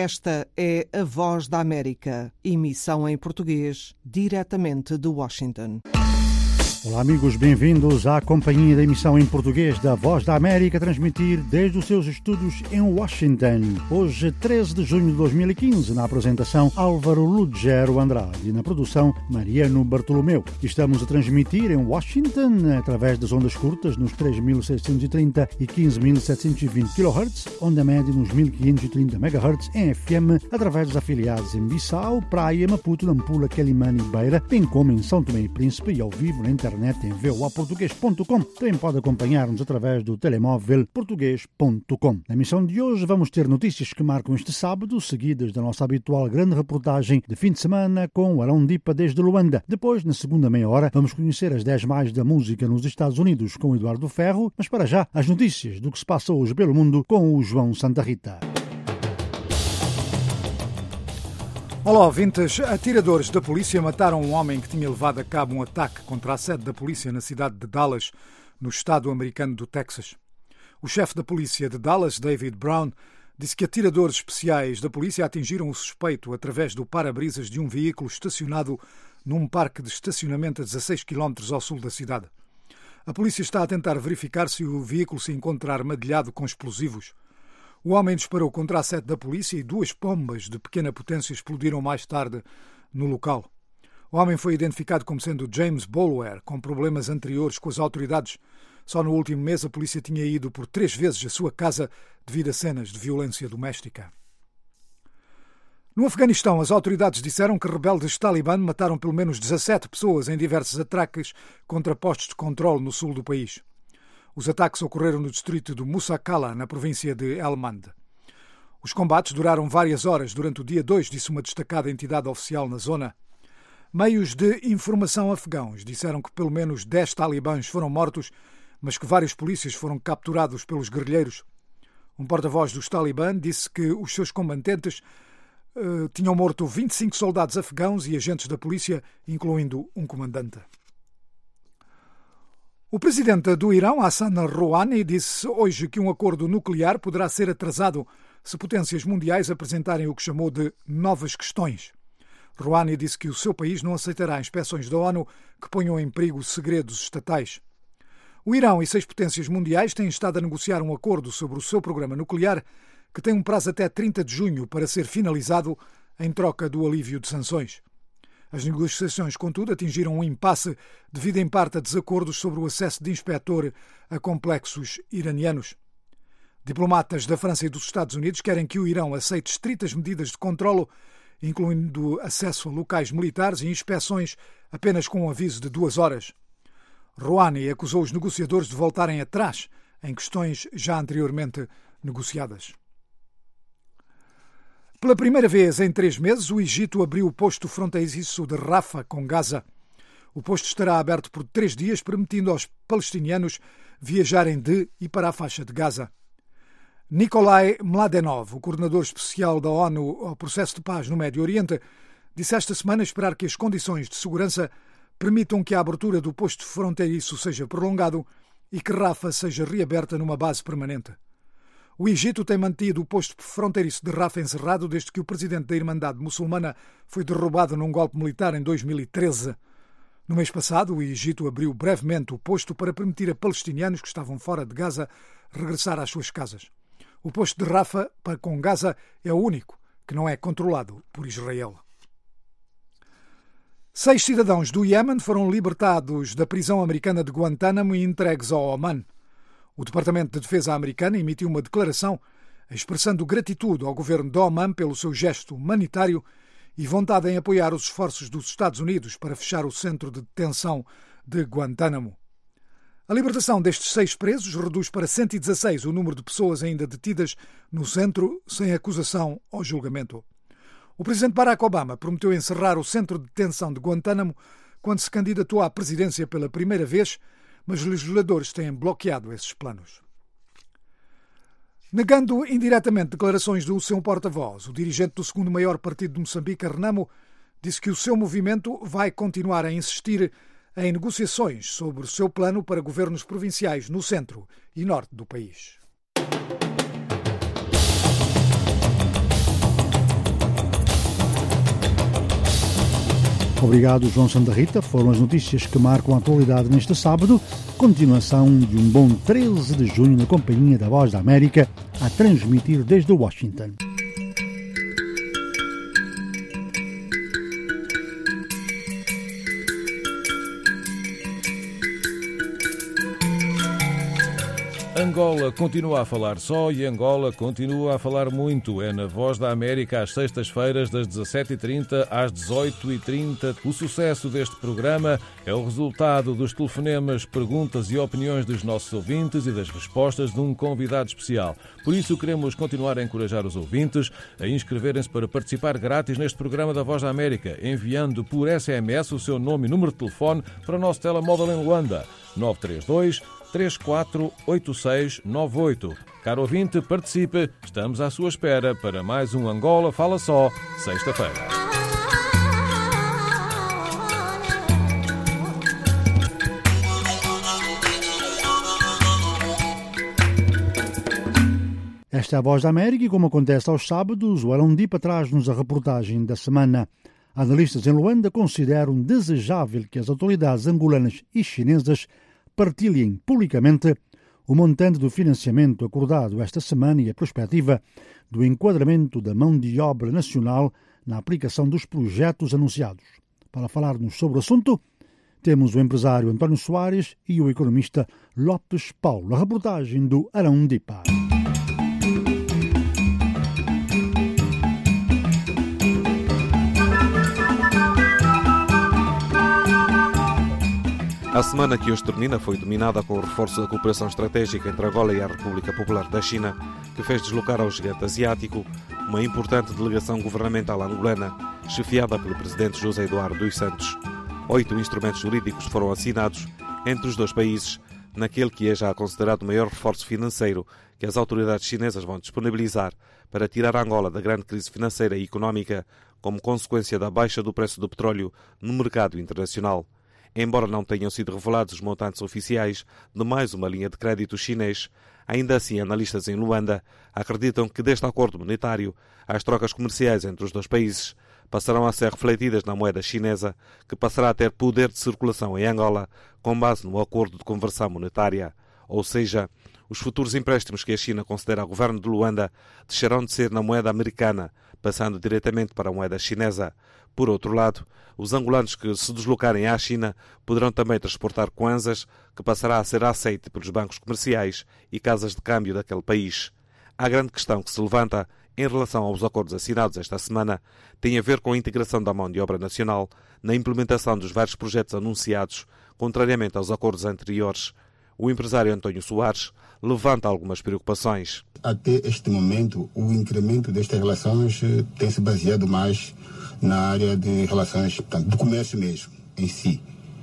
Esta é a Voz da América, emissão em português, diretamente de Washington. Olá amigos, bem-vindos à companhia da emissão em português da Voz da América, a transmitir desde os seus estúdios em Washington. Hoje, 13 de junho de 2015, na apresentação Álvaro Lugero Andrade e na produção Mariano Bartolomeu. Estamos a transmitir em Washington através das ondas curtas nos 3.630 e 15.720 kHz, onda média nos 1.530 MHz em FM, através dos afiliados em Bissau, Praia, Maputo, Nampula, Quelimane e Beira, bem como em São Tomé e Príncipe e ao vivo na internet em voaportugues.com. Também pode acompanhar-nos através do telemóvel português.com. Na emissão de hoje vamos ter notícias que marcam este sábado, seguidas da nossa habitual grande reportagem de fim de semana com o Arão Dipa desde Luanda. Depois, na segunda meia hora, vamos conhecer as 10 mais da música nos Estados Unidos com o Eduardo Ferro, mas para já, as notícias do que se passa hoje pelo mundo com o João Santa Rita. Olá, ouvintes. Atiradores da polícia mataram um homem que tinha levado a cabo um ataque contra a sede da polícia na cidade de Dallas, no estado americano do Texas. O chefe da polícia de Dallas, David Brown, disse que atiradores especiais da polícia atingiram o suspeito através do para-brisas de um veículo estacionado num parque de estacionamento a 16 km ao sul da cidade. A polícia está a tentar verificar se o veículo se encontra armadilhado com explosivos. O homem disparou contra a sede da polícia e 2 bombas de pequena potência explodiram mais tarde no local. O homem foi identificado como sendo James Boulware, com problemas anteriores com as autoridades. Só no último mês a polícia tinha ido por 3 vezes à sua casa devido a cenas de violência doméstica. No Afeganistão, as autoridades disseram que rebeldes talibã mataram pelo menos 17 pessoas em diversos ataques contra postos de controle no sul do país. Os ataques ocorreram no distrito de Musa Qala, na província de Helmand. Os combates duraram várias horas durante o dia 2, disse uma destacada entidade oficial na zona. Meios de informação afegãos disseram que pelo menos 10 talibãs foram mortos, mas que vários polícias foram capturados pelos guerrilheiros. Um porta-voz dos talibã disse que os seus combatentes tinham morto 25 soldados afegãos e agentes da polícia, incluindo um comandante. O presidente do Irão, Hassan Rouhani, disse hoje que um acordo nuclear poderá ser atrasado se potências mundiais apresentarem o que chamou de novas questões. Rouhani disse que o seu país não aceitará inspeções da ONU que ponham em perigo segredos estatais. O Irão e 6 potências mundiais têm estado a negociar um acordo sobre o seu programa nuclear que tem um prazo até 30 de junho para ser finalizado em troca do alívio de sanções. As negociações, contudo, atingiram um impasse devido em parte a desacordos sobre o acesso de inspetor a complexos iranianos. Diplomatas da França e dos Estados Unidos querem que o Irão aceite estritas medidas de controlo, incluindo acesso a locais militares e inspeções apenas com um aviso de 2 horas. Rouhani acusou os negociadores de voltarem atrás em questões já anteriormente negociadas. Pela primeira vez em 3 meses, o Egito abriu o posto fronteiriço de Rafah com Gaza. O posto estará aberto por 3 dias, permitindo aos palestinianos viajarem de e para a faixa de Gaza. Nikolai Mladenov, o coordenador especial da ONU ao processo de paz no Médio Oriente, disse esta semana esperar que as condições de segurança permitam que a abertura do posto fronteiriço seja prolongado e que Rafah seja reaberta numa base permanente. O Egito tem mantido o posto fronteiriço de Rafah encerrado desde que o presidente da Irmandade Muçulmana foi derrubado num golpe militar em 2013. No mês passado, o Egito abriu brevemente o posto para permitir a palestinianos que estavam fora de Gaza regressar às suas casas. O posto de Rafah com Gaza é o único que não é controlado por Israel. 6 cidadãos do Iémen foram libertados da prisão americana de Guantánamo e entregues ao Oman. O Departamento de Defesa americano emitiu uma declaração expressando gratitude ao governo de Oman pelo seu gesto humanitário e vontade em apoiar os esforços dos Estados Unidos para fechar o centro de detenção de Guantánamo. A libertação destes 6 presos reduz para 116 o número de pessoas ainda detidas no centro sem acusação ou julgamento. O presidente Barack Obama prometeu encerrar o centro de detenção de Guantánamo quando se candidatou à presidência pela primeira vez, mas os legisladores têm bloqueado esses planos. Negando indiretamente declarações do seu porta-voz, o dirigente do segundo maior partido de Moçambique, Renamo, disse que o seu movimento vai continuar a insistir em negociações sobre o seu plano para governos provinciais no centro e norte do país. Obrigado, João Santa Rita. Foram as notícias que marcam a atualidade neste sábado. Continuação de um bom 13 de junho na companhia da Voz da América, a transmitir desde Washington. Angola continua a falar só e Angola continua a falar muito. É na Voz da América às sextas-feiras das 17h30 às 18h30. O sucesso deste programa é o resultado dos telefonemas, perguntas e opiniões dos nossos ouvintes e das respostas de um convidado especial. Por isso queremos continuar a encorajar os ouvintes a inscreverem-se para participar grátis neste programa da Voz da América, enviando por SMS o seu nome e número de telefone para o nosso telemóvel em Luanda, 932-348698. Caro ouvinte, participe. Estamos à sua espera para mais um Angola Fala Só, sexta-feira. Esta é a Voz da América e, como acontece aos sábados, o Arundipa traz-nos a reportagem da semana. Analistas em Luanda consideram desejável que as autoridades angolanas e chinesas partilhem publicamente o montante do financiamento acordado esta semana e a perspectiva do enquadramento da mão de obra nacional na aplicação dos projetos anunciados. Para falar-nos sobre o assunto, temos o empresário António Soares e o economista Lopes Paulo. A reportagem do Arundipa. A semana que hoje termina foi dominada com o reforço da cooperação estratégica entre Angola e a República Popular da China, que fez deslocar ao gigante asiático uma importante delegação governamental angolana, chefiada pelo presidente José Eduardo dos Santos. 8 instrumentos jurídicos foram assinados entre os dois países, naquele que é já considerado o maior reforço financeiro que as autoridades chinesas vão disponibilizar para tirar Angola da grande crise financeira e económica como consequência da baixa do preço do petróleo no mercado internacional. Embora não tenham sido revelados os montantes oficiais de mais uma linha de crédito chinês, ainda assim analistas em Luanda acreditam que deste acordo monetário as trocas comerciais entre os dois países passarão a ser refletidas na moeda chinesa, que passará a ter poder de circulação em Angola com base no acordo de conversão monetária. Ou seja, os futuros empréstimos que a China concederá ao governo de Luanda deixarão de ser na moeda americana, passando diretamente para a moeda chinesa. Por outro lado, os angolanos que se deslocarem à China poderão também transportar kwanzas, que passará a ser aceite pelos bancos comerciais e casas de câmbio daquele país. A grande questão que se levanta em relação aos acordos assinados esta semana tem a ver com a integração da mão de obra nacional na implementação dos vários projetos anunciados, contrariamente aos acordos anteriores. O empresário António Soares levanta algumas preocupações. Até este momento, o incremento destas relações tem se baseado mais na área de relações, portanto, do comércio mesmo, em si.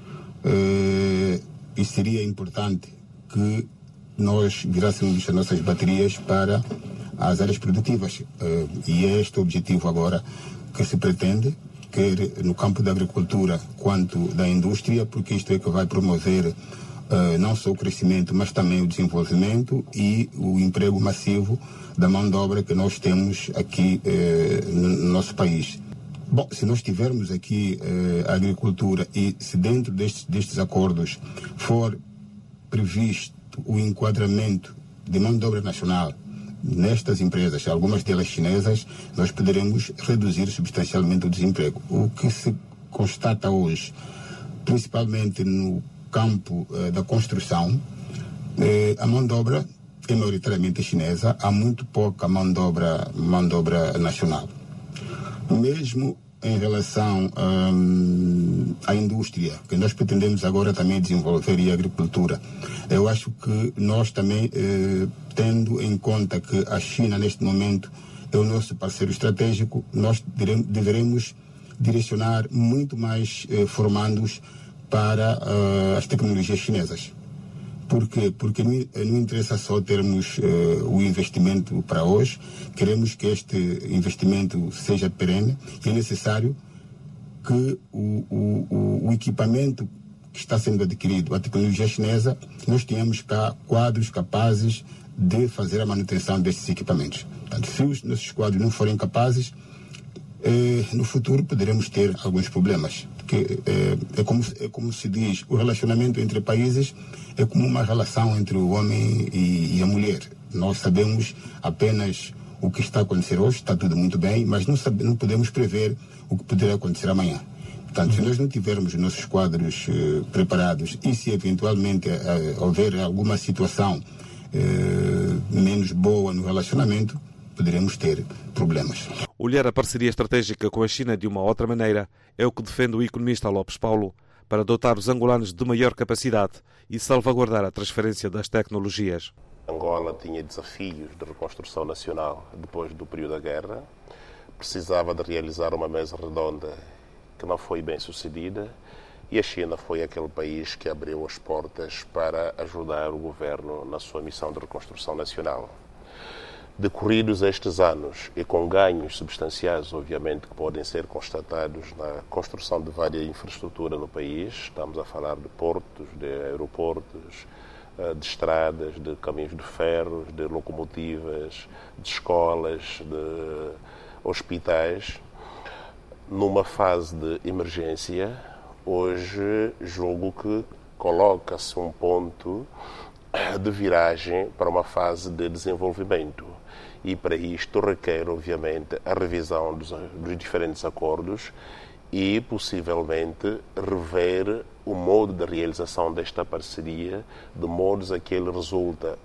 E seria importante que nós virássemos as nossas baterias para as áreas produtivas. E é este o objetivo agora que se pretende, quer no campo da agricultura quanto da indústria, porque isto é que vai promover não só o crescimento, mas também o desenvolvimento e o emprego massivo da mão de obra que nós temos aqui no nosso país. Bom, se nós tivermos aqui a agricultura e se dentro destes acordos for previsto o enquadramento de mão de obra nacional nestas empresas, algumas delas chinesas, nós poderemos reduzir substancialmente o desemprego. O que se constata hoje, principalmente no campo da construção, a mão de obra é maioritariamente chinesa, há muito pouca mão de obra nacional. Mesmo em relação à indústria, que nós pretendemos agora também desenvolver, e a agricultura, eu acho que nós também, tendo em conta que a China neste momento é o nosso parceiro estratégico, nós deveremos direcionar muito mais formandos para as tecnologias chinesas. Por quê? Porque não interessa só termos o investimento para hoje, queremos que este investimento seja perene e é necessário que o equipamento que está sendo adquirido, a tecnologia chinesa, nós tenhamos cá quadros capazes de fazer a manutenção destes equipamentos. Portanto, se os nossos quadros não forem capazes, no futuro poderemos ter alguns problemas. Porque é como se diz, o relacionamento entre países é como uma relação entre o homem e a mulher. Nós sabemos apenas o que está a acontecer hoje, está tudo muito bem, mas não podemos prever o que poderá acontecer amanhã. Portanto, se nós não tivermos os nossos quadros preparados e se eventualmente houver alguma situação menos boa no relacionamento, poderemos ter problemas. Olhar a parceria estratégica com a China de uma outra maneira é o que defende o economista Lopes Paulo, para dotar os angolanos de maior capacidade e salvaguardar a transferência das tecnologias. Angola tinha desafios de reconstrução nacional depois do período da guerra, precisava de realizar uma mesa redonda que não foi bem sucedida e a China foi aquele país que abriu as portas para ajudar o governo na sua missão de reconstrução nacional. Decorridos estes anos e com ganhos substanciais, obviamente, que podem ser constatados na construção de várias infraestruturas no país, estamos a falar de portos, de aeroportos, de estradas, de caminhos de ferro, de locomotivas, de escolas, de hospitais. Numa fase de emergência, hoje julgo que coloca-se um ponto de viragem para uma fase de desenvolvimento. E para isto requer, obviamente, a revisão dos diferentes acordos e, possivelmente, rever o modo de realização desta parceria, de modos a que ele resulta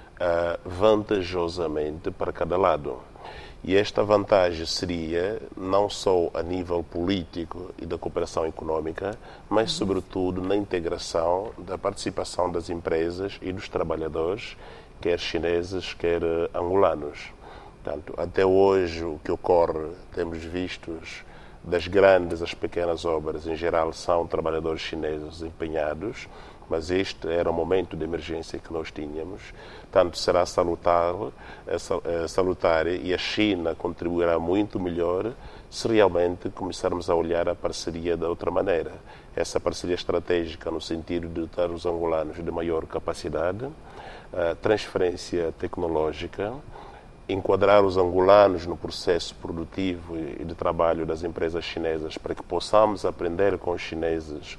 vantajosamente para cada lado. E esta vantagem seria não só a nível político e da cooperação econômica, mas, sobretudo, na integração da participação das empresas e dos trabalhadores, quer chineses, quer angolanos. Portanto, até hoje, o que ocorre, temos vistos, das grandes às pequenas obras, em geral, são trabalhadores chineses empenhados, mas este era o momento de emergência que nós tínhamos. Tanto será salutar e a China contribuirá muito melhor se realmente começarmos a olhar a parceria de outra maneira. Essa parceria estratégica no sentido de dotar os angolanos de maior capacidade, transferência tecnológica, enquadrar os angolanos no processo produtivo e de trabalho das empresas chinesas para que possamos aprender com os chineses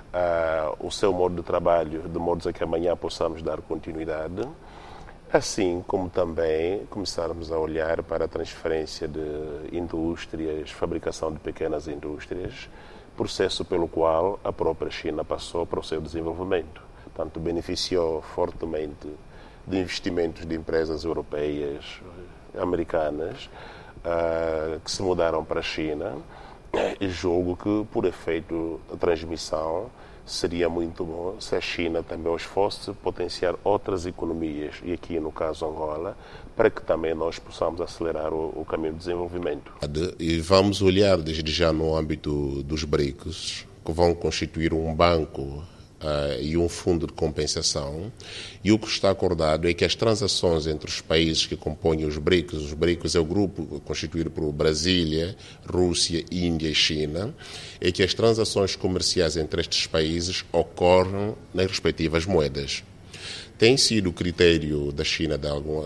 o seu modo de trabalho, de modo a que amanhã possamos dar continuidade, assim como também começarmos a olhar para a transferência de indústrias, fabricação de pequenas indústrias, processo pelo qual a própria China passou para o seu desenvolvimento. Portanto, beneficiou fortemente de investimentos de empresas europeias, americanas, que se mudaram para a China, e julgo que, por efeito da transmissão, seria muito bom se a China também os fosse potenciar outras economias, e aqui no caso Angola, para que também nós possamos acelerar o caminho de desenvolvimento. E vamos olhar desde já no âmbito dos BRICS, que vão constituir um banco e um fundo de compensação, e o que está acordado é que as transações entre os países que compõem os BRICS é o grupo constituído por Brasília, Rússia, Índia e China, é que as transações comerciais entre estes países ocorram nas respectivas moedas. Tem sido o critério da China de algum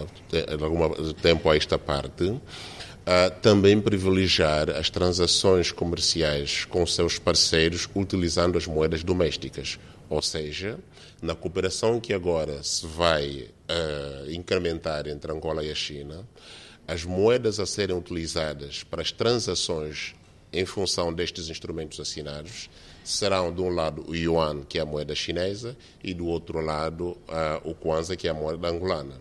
tempo a esta parte, também privilegiar as transações comerciais com seus parceiros utilizando as moedas domésticas. Ou seja, na cooperação que agora se vai incrementar entre Angola e a China, as moedas a serem utilizadas para as transações em função destes instrumentos assinados serão, de um lado, o yuan, que é a moeda chinesa, e do outro lado, o kwanza, que é a moeda angolana.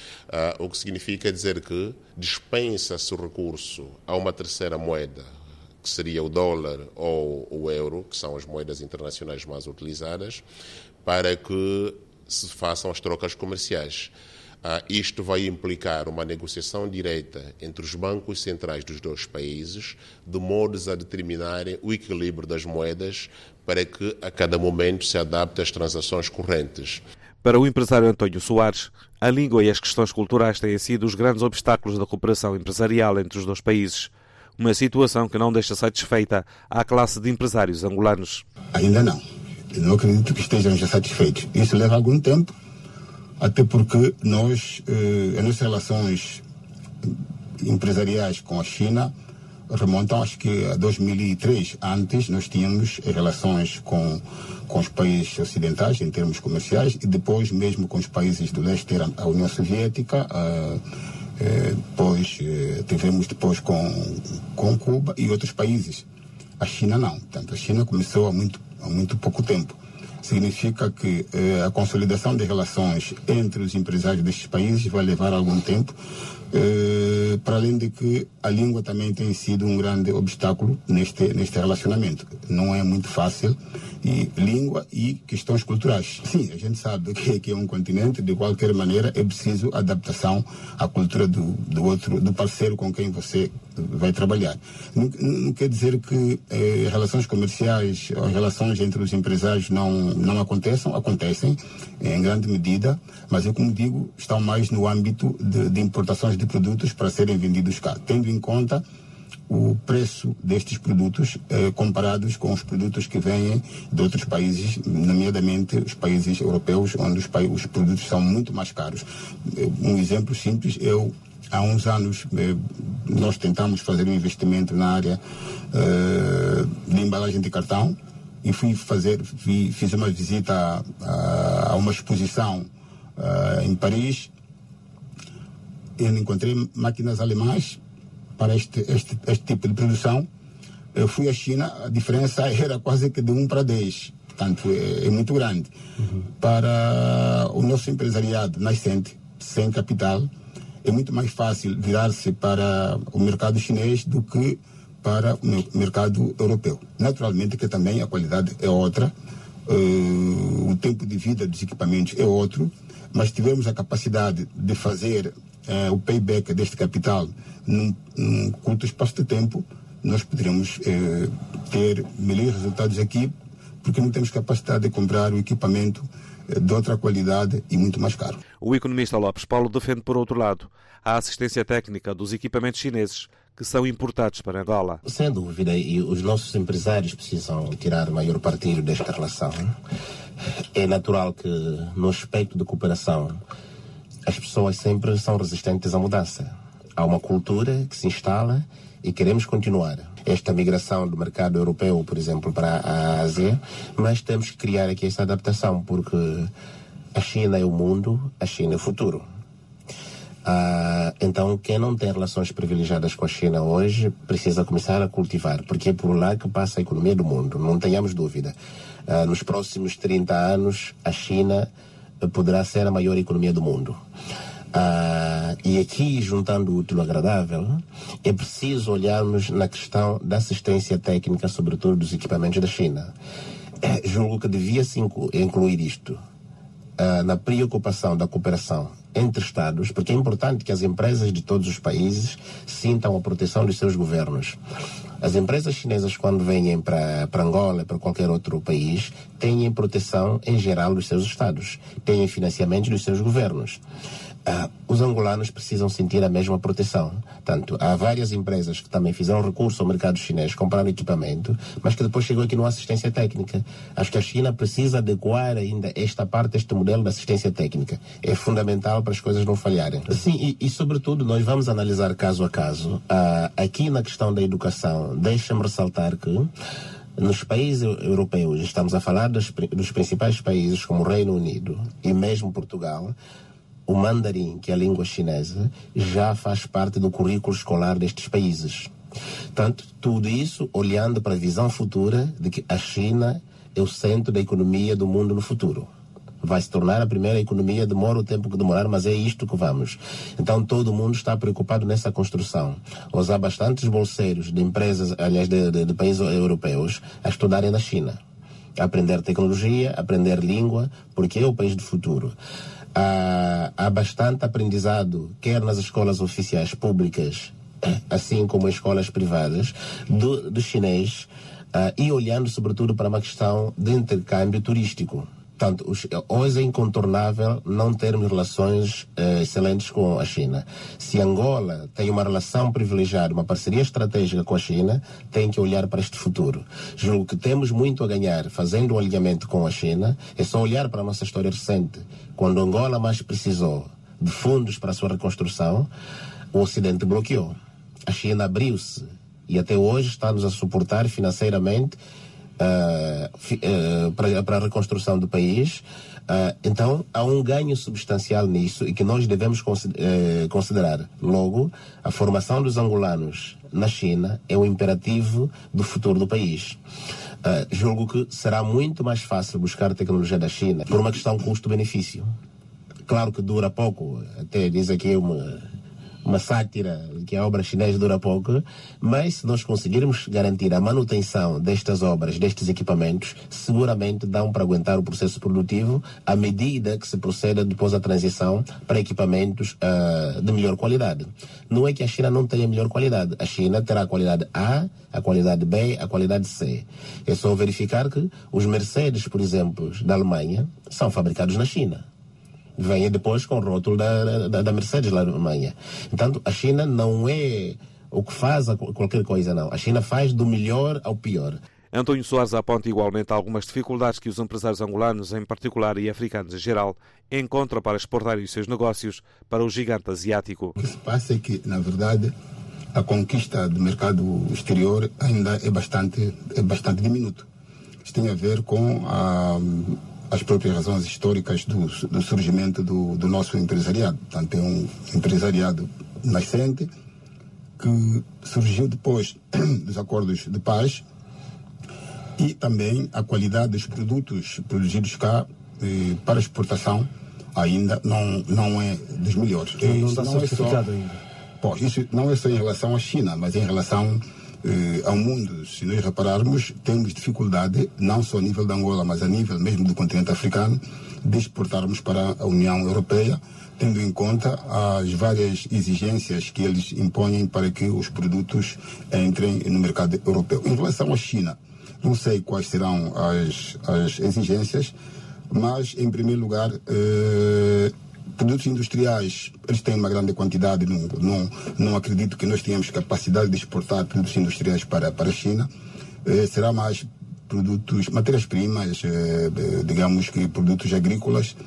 O que significa dizer que dispensa-se o recurso a uma terceira moeda, que seria o dólar ou o euro, que são as moedas internacionais mais utilizadas, para que se façam as trocas comerciais. Isto vai implicar uma negociação direta entre os bancos centrais dos dois países, de modos a determinarem o equilíbrio das moedas para que a cada momento se adapte às transações correntes. Para o empresário António Soares, a língua e as questões culturais têm sido os grandes obstáculos da cooperação empresarial entre os dois países. Uma situação que não deixa satisfeita à classe de empresários angolanos. Ainda não. Eu não acredito que estejam já satisfeitos. Isso leva algum tempo, até porque as nossas relações empresariais com a China remontam, acho que a 2003. Antes nós tínhamos relações com os países ocidentais em termos comerciais e depois mesmo com os países do leste, era a União Soviética, depois tivemos depois com Cuba e outros países. A China não. Portanto, a China começou há muito pouco tempo. Significa que a consolidação das relações entre os empresários destes países vai levar algum tempo, para além de que a língua também tem sido um grande obstáculo neste relacionamento. Não é muito fácil, e língua e questões culturais. Sim, a gente sabe que é um continente, de qualquer maneira é preciso adaptação à cultura do parceiro com quem você vai trabalhar. Não quer dizer que relações comerciais, as relações entre os empresários não acontecem em grande medida, mas eu, como digo, estão mais no âmbito de importações de produtos para serem vendidos cá, tendo em conta o preço destes produtos comparados com os produtos que vêm de outros países, nomeadamente os países europeus, onde os produtos são muito mais caros. Um exemplo simples, há uns anos nós tentamos fazer um investimento na área de embalagem de cartão e fiz uma visita a uma exposição em Paris. Eu encontrei máquinas alemãs para este tipo de produção. Eu fui à China, a diferença era quase que de 1 para 10. Portanto, é muito grande. Para o nosso empresariado nascente, sem capital, é muito mais fácil virar-se para o mercado chinês do que para o mercado europeu. Naturalmente que também a qualidade é outra, o tempo de vida dos equipamentos é outro, mas tivemos a capacidade de fazer o payback deste capital num curto espaço de tempo, nós poderemos ter melhores resultados aqui, porque não temos capacidade de comprar o equipamento de outra qualidade e muito mais caro. O economista Lopes Paulo defende, por outro lado, a assistência técnica dos equipamentos chineses que são importados para Angola. Sem dúvida, e os nossos empresários precisam tirar maior partido desta relação. É natural que, no aspecto de cooperação, as pessoas sempre são resistentes à mudança. Há uma cultura que se instala e queremos continuar esta migração do mercado europeu, por exemplo, para a Ásia, mas temos que criar aqui essa adaptação, porque a China é o mundo, a China é o futuro. Então, quem não tem relações privilegiadas com a China hoje precisa começar a cultivar, porque é por lá que passa a economia do mundo, não tenhamos dúvida. Nos próximos 30 anos, a China poderá ser a maior economia do mundo. E aqui, juntando o útil ao agradável, é preciso olharmos na questão da assistência técnica, sobretudo dos equipamentos da China. Julgo que devia-se incluir isto na preocupação da cooperação entre Estados, porque é importante que as empresas de todos os países sintam a proteção dos seus governos. As empresas chinesas, quando vêm para Angola, para qualquer outro país, têm proteção em geral dos seus Estados, têm financiamento dos seus governos. Os angolanos precisam sentir a mesma proteção. Tanto, há várias empresas que também fizeram recurso ao mercado chinês, compraram equipamento, mas que depois chegou aqui numa assistência técnica. Acho que a China precisa adequar ainda esta parte, este modelo de assistência técnica. É fundamental para as coisas não falharem. Sim, e sobretudo nós vamos analisar caso a caso. Aqui na questão da educação, deixa-me ressaltar que nos países europeus, estamos a falar dos principais países como o Reino Unido e mesmo Portugal, o mandarim, que é a língua chinesa, já faz parte do currículo escolar destes países. Portanto, tudo isso olhando para a visão futura de que a China é o centro da economia do mundo no futuro. Vai se tornar a primeira economia, demora o tempo que demorar, mas é isto que vamos. Então todo mundo está preocupado nessa construção. Hoje há bastantes bolseiros de empresas, aliás, de países europeus, a estudarem na China. A aprender tecnologia, aprender língua, porque é o país do futuro. Há bastante aprendizado, quer nas escolas oficiais públicas, assim como em escolas privadas, do chinês, e olhando sobretudo para uma questão de intercâmbio turístico. Portanto, hoje é incontornável não termos relações excelentes com a China. Se Angola tem uma relação privilegiada, uma parceria estratégica com a China, tem que olhar para este futuro. Julgo que temos muito a ganhar fazendo o alinhamento com a China. É só olhar para a nossa história recente. Quando Angola mais precisou de fundos para a sua reconstrução, o Ocidente bloqueou. A China abriu-se e até hoje está-nos a suportar financeiramente para a reconstrução do país. Então, há um ganho substancial nisso e que nós devemos considerar. Logo, a formação dos angolanos na China é um imperativo do futuro do país. Julgo que será muito mais fácil buscar tecnologia da China por uma questão custo-benefício. Claro que dura pouco, até diz aqui uma sátira que a obra chinesa dura pouco, mas se nós conseguirmos garantir a manutenção destas obras, destes equipamentos, seguramente dão para aguentar o processo produtivo à medida que se proceda depois da transição para equipamentos de melhor qualidade. Não é que a China não tenha melhor qualidade. A China terá a qualidade A, a qualidade B, a qualidade C. É só verificar que os Mercedes, por exemplo, da Alemanha, são fabricados na China. Vem depois com o rótulo da Mercedes lá na Alemanha. Portanto, a China não é o que faz qualquer coisa, não. A China faz do melhor ao pior. António Soares aponta igualmente algumas dificuldades que os empresários angolanos, em particular, e africanos em geral, encontram para exportarem os seus negócios para o gigante asiático. O que se passa é que, na verdade, a conquista do mercado exterior ainda é bastante diminuto. Isso tem a ver com as próprias razões históricas do surgimento do nosso empresariado. Portanto, é um empresariado nascente que surgiu depois dos acordos de paz e também a qualidade dos produtos produzidos cá para exportação ainda não é dos melhores. Não está certificado ainda. Isso não é só em relação à China, mas em relação ao mundo. Se nós repararmos, temos dificuldade, não só a nível da Angola, mas a nível mesmo do continente africano, de exportarmos para a União Europeia, tendo em conta as várias exigências que eles impõem para que os produtos entrem no mercado europeu. Em relação à China, não sei quais serão as exigências, mas, em primeiro lugar, produtos industriais, eles têm uma grande quantidade, não acredito que nós tenhamos capacidade de exportar produtos industriais para a China. Será mais produtos, matérias-primas, digamos que produtos agrícolas,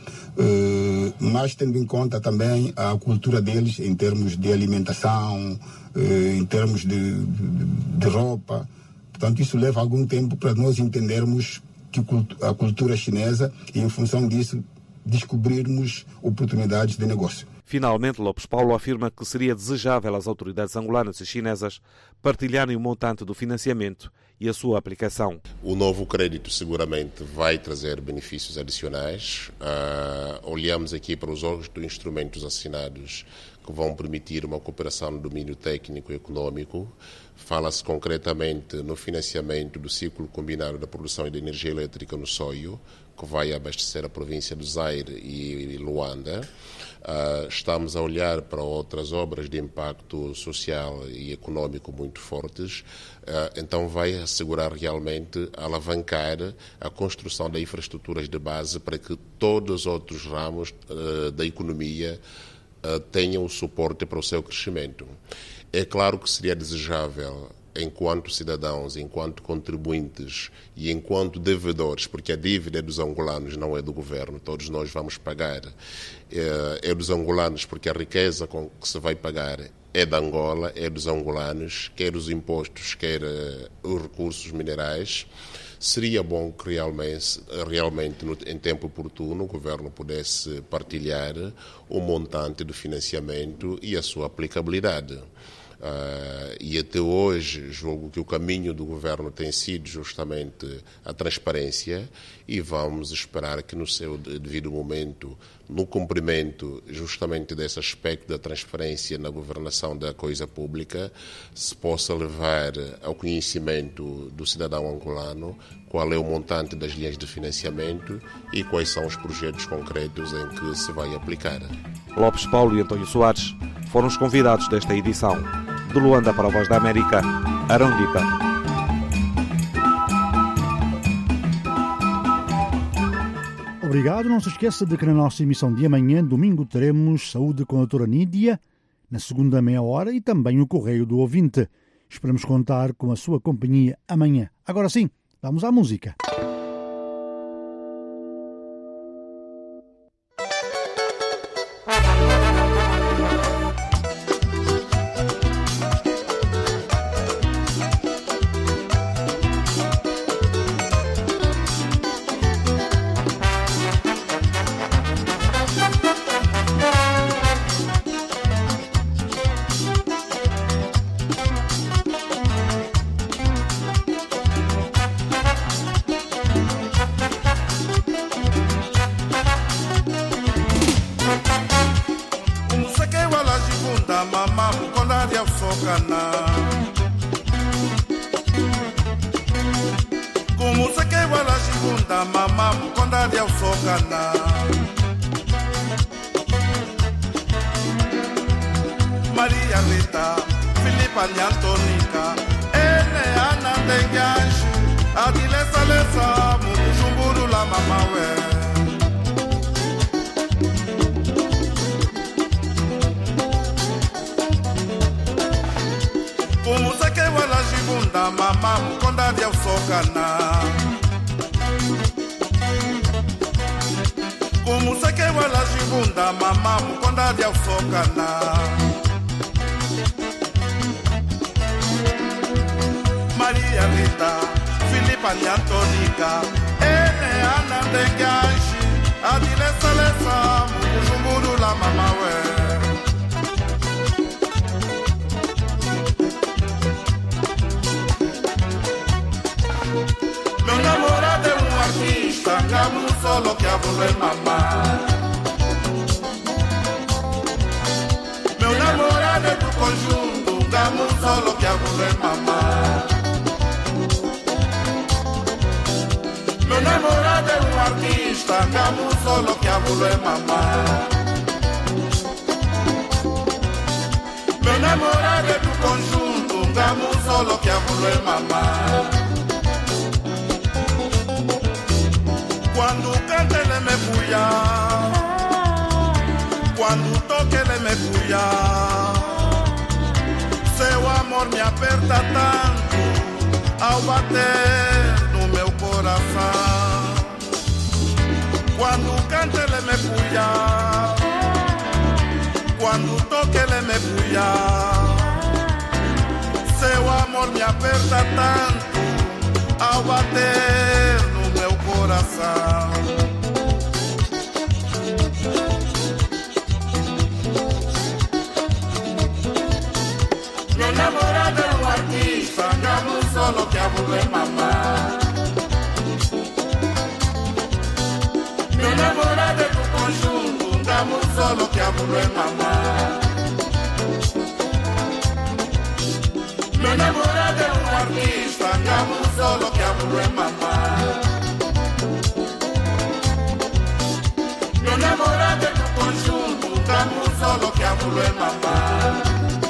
mas tendo em conta também a cultura deles em termos de alimentação, em termos de roupa. Portanto, isso leva algum tempo para nós entendermos que a cultura chinesa e, em função disso, descobrirmos oportunidades de negócio. Finalmente, Lopes Paulo afirma que seria desejável às autoridades angolanas e chinesas partilharem o montante do financiamento e a sua aplicação. O novo crédito seguramente vai trazer benefícios adicionais. Olhamos aqui para os outros instrumentos assinados que vão permitir uma cooperação no domínio técnico e econômico. Fala-se concretamente no financiamento do ciclo combinado da produção de energia elétrica no Soio, que vai abastecer a província do Zaire e Luanda. Estamos a olhar para outras obras de impacto social e econômico muito fortes. Então vai assegurar realmente alavancar a construção de infraestruturas de base para que todos os outros ramos da economia tenham o suporte para o seu crescimento. É claro que seria desejável, enquanto cidadãos, enquanto contribuintes e enquanto devedores, porque a dívida é dos angolanos, não é do governo, todos nós vamos pagar, é dos angolanos porque a riqueza que se vai pagar é da Angola, é dos angolanos, quer os impostos, quer os recursos minerais. Seria bom que realmente em tempo oportuno, o governo pudesse partilhar o montante do financiamento e a sua aplicabilidade. E até hoje julgo que o caminho do governo tem sido justamente a transparência e vamos esperar que no seu devido momento, no cumprimento justamente desse aspecto da transparência na governação da coisa pública, se possa levar ao conhecimento do cidadão angolano qual é o montante das linhas de financiamento e quais são os projetos concretos em que se vai aplicar. Lopes Paulo e António Soares foram os convidados desta edição. De Luanda para a Voz da América, Arão Dipa. Obrigado. Não se esqueça de que na nossa emissão de amanhã, domingo, teremos Saúde com a doutora Nídia, na segunda meia hora, e também o Correio do Ouvinte. Esperamos contar com a sua companhia amanhã. Agora sim, vamos à música. Jibunda, Mama Mukonda dia Usokana. Maria Rita, Filipa Nyantonika, Ene Ana Denganju, Adilesa Lesa, Mukujumburu la Mamawe. Kumuseke wala Jibunda, Mama Mukonda dia Usokana. Kumuseke wala Jibunda, Mama Mukonda dia Usokana. Maria Rita, Filipa Nyantonika, Ene Ana Denganji, Adilesa Lesa, Mukujumburu la Mamawe. Meu namorado é artista, Gamu solo que aburre mamá. Meu namorado é do conjunto, Gamu solo que aburre mamá. Meu namorado é artista, Gamu solo que aburre mamá. Meu namorado é do conjunto, Gamu solo que aburre mamá. Quando canta ele me puya, quando toca ele me puya. Seu amor me aperta tanto ao bater no meu coração. Quando canta ele me puya, quando toca ele me puya. Seu amor me aperta tanto ao bater no meu coração. Meu namorado é artista, Gamu solo que aburre mamá. Meu namorado é do conjunto, Gamu solo que aburre mamá. Meu namorado é artista, Gamu solo que aburre mamá. Meu namorado é do conjunto, Gamu solo que aburre mamá.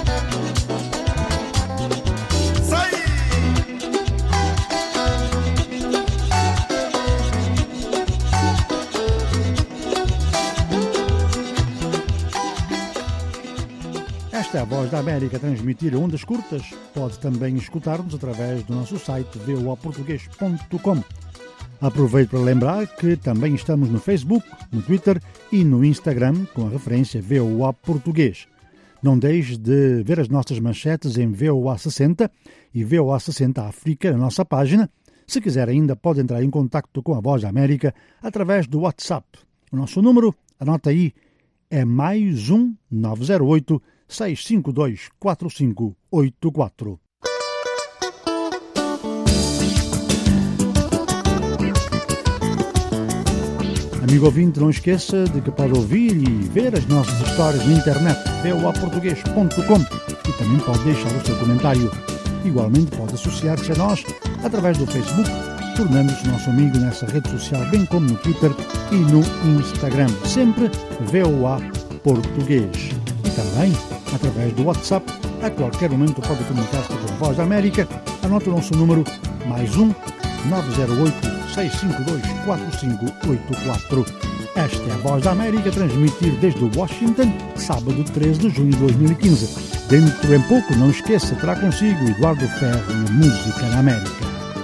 Esta é a Voz da América a transmitir ondas curtas. Pode também escutar-nos através do nosso site voaportugues.com. Aproveito para lembrar que também estamos no Facebook, no Twitter e no Instagram com a referência VOA Português. Não deixe de ver as nossas manchetes em VOA 60 e VOA 60 África na nossa página. Se quiser ainda pode entrar em contato com a Voz da América através do WhatsApp. O nosso número, anota aí, é mais 908 652 4584. Amigo ouvinte, não esqueça de que pode ouvir e ver as nossas histórias na internet, voaportugues.com, e também pode deixar o seu comentário. Igualmente pode associar-se a nós através do Facebook, tornando-se nosso amigo nessa rede social, bem como no Twitter e no Instagram, sempre VOA Português. E também através do WhatsApp, a qualquer momento pode comunicar-se com a Voz da América. Anote o nosso número, mais 908 652 4584. Esta é a Voz da América, a transmitir desde Washington, sábado 13 de junho de 2015. Dentro em pouco, não esqueça, terá consigo Eduardo Ferro e Música na América.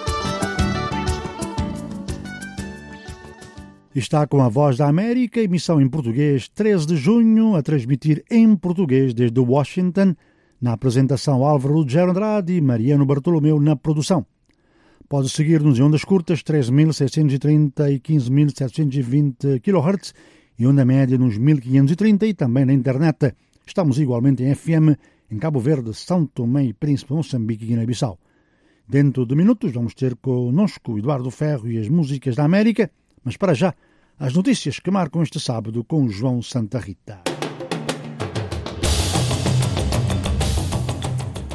Está com a Voz da América, emissão em português, 13 de junho, a transmitir em português desde Washington, na apresentação Álvaro Rogério Andrade e Mariano Bartolomeu na produção. Pode seguir-nos em ondas curtas 13.630 e 15.720 kHz e onda média nos 1.530 e também na internet. Estamos igualmente em FM em Cabo Verde, São Tomé e Príncipe, Moçambique e Guiné-Bissau. Dentro de minutos vamos ter connosco Eduardo Ferro e as músicas da América, mas para já, as notícias que marcam este sábado com João Santa Rita.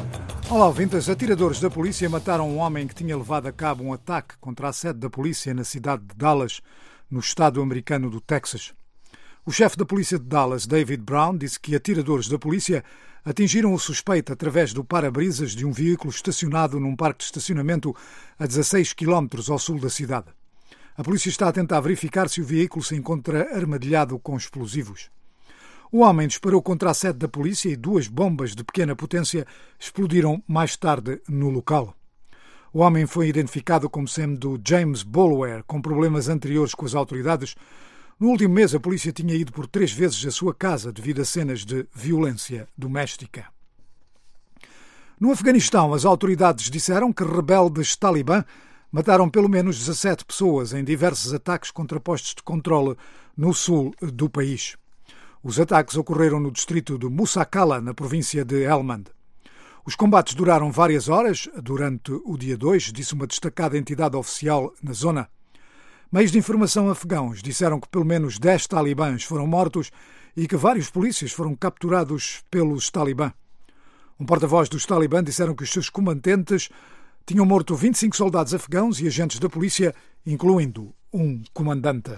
Olá, ouvintes. Atiradores da polícia mataram um homem que tinha levado a cabo um ataque contra a sede da polícia na cidade de Dallas, no estado americano do Texas. O chefe da polícia de Dallas, David Brown, disse que atiradores da polícia atingiram o suspeito através do para-brisas de um veículo estacionado num parque de estacionamento a 16 km ao sul da cidade. A polícia está a tentar verificar se o veículo se encontra armadilhado com explosivos. O homem disparou contra a sede da polícia e 2 bombas de pequena potência explodiram mais tarde no local. O homem foi identificado como sendo James Boulware, com problemas anteriores com as autoridades. No último mês, a polícia tinha ido por 3 vezes à sua casa devido a cenas de violência doméstica. No Afeganistão, as autoridades disseram que rebeldes talibã mataram pelo menos 17 pessoas em diversos ataques contra postos de controle no sul do país. Os ataques ocorreram no distrito de Musa Qala, na província de Helmand. Os combates duraram várias horas durante o dia 2, disse uma destacada entidade oficial na zona. Meios de informação afegãos disseram que pelo menos 10 talibãs foram mortos e que vários polícias foram capturados pelos talibã. Um porta-voz dos talibã disseram que os seus combatentes tinham morto 25 soldados afegãos e agentes da polícia, incluindo um comandante.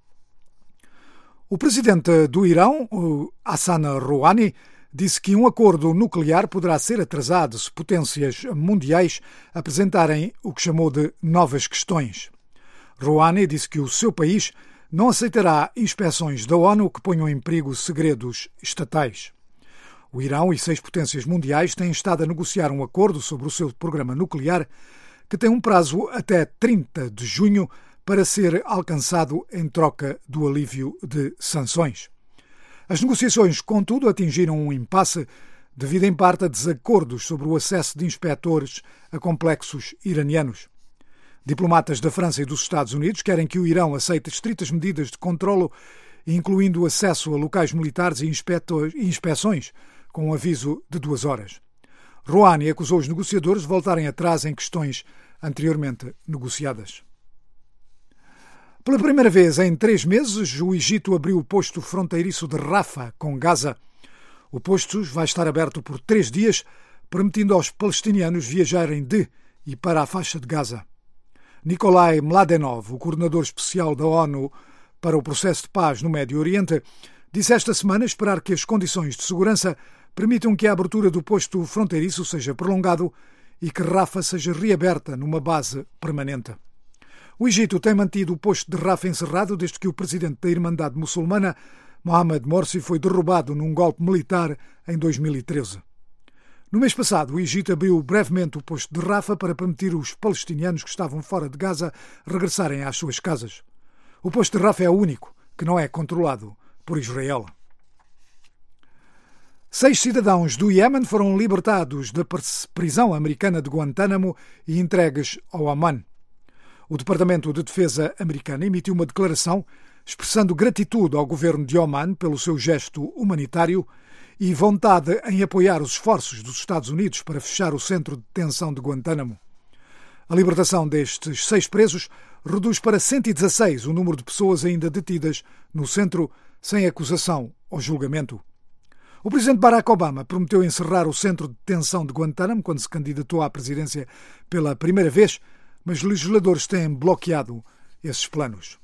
O presidente do Irão, Hassan Rouhani, disse que um acordo nuclear poderá ser atrasado se potências mundiais apresentarem o que chamou de novas questões. Rouhani disse que o seu país não aceitará inspeções da ONU que ponham em perigo segredos estatais. O Irão e 6 potências mundiais têm estado a negociar um acordo sobre o seu programa nuclear que tem um prazo até 30 de junho para ser alcançado em troca do alívio de sanções. As negociações, contudo, atingiram um impasse devido em parte a desacordos sobre o acesso de inspectores a complexos iranianos. Diplomatas da França e dos Estados Unidos querem que o Irão aceite estritas medidas de controlo, incluindo o acesso a locais militares e inspeções, com um aviso de 2 horas. Rouhani acusou os negociadores de voltarem atrás em questões anteriormente negociadas. Pela primeira vez em 3 meses, o Egito abriu o posto fronteiriço de Rafah com Gaza. O posto vai estar aberto por 3 dias, permitindo aos palestinianos viajarem de e para a faixa de Gaza. Nikolai Mladenov, o coordenador especial da ONU para o processo de paz no Médio Oriente, disse esta semana esperar que as condições de segurança permitam que a abertura do posto fronteiriço seja prolongado e que Rafah seja reaberta numa base permanente. O Egito tem mantido o posto de Rafah encerrado desde que o presidente da Irmandade Muçulmana, Mohamed Morsi, foi derrubado num golpe militar em 2013. No mês passado, o Egito abriu brevemente o posto de Rafah para permitir os palestinianos que estavam fora de Gaza regressarem às suas casas. O posto de Rafah é o único que não é controlado por Israel. 6 cidadãos do Iémen foram libertados da prisão americana de Guantánamo e entregues ao Oman. O Departamento de Defesa americano emitiu uma declaração expressando gratitude ao governo de Oman pelo seu gesto humanitário e vontade em apoiar os esforços dos Estados Unidos para fechar o centro de detenção de Guantánamo. A libertação destes 6 presos reduz para 116 o número de pessoas ainda detidas no centro sem acusação ou julgamento. O presidente Barack Obama prometeu encerrar o centro de detenção de Guantánamo quando se candidatou à presidência pela primeira vez, mas legisladores têm bloqueado esses planos.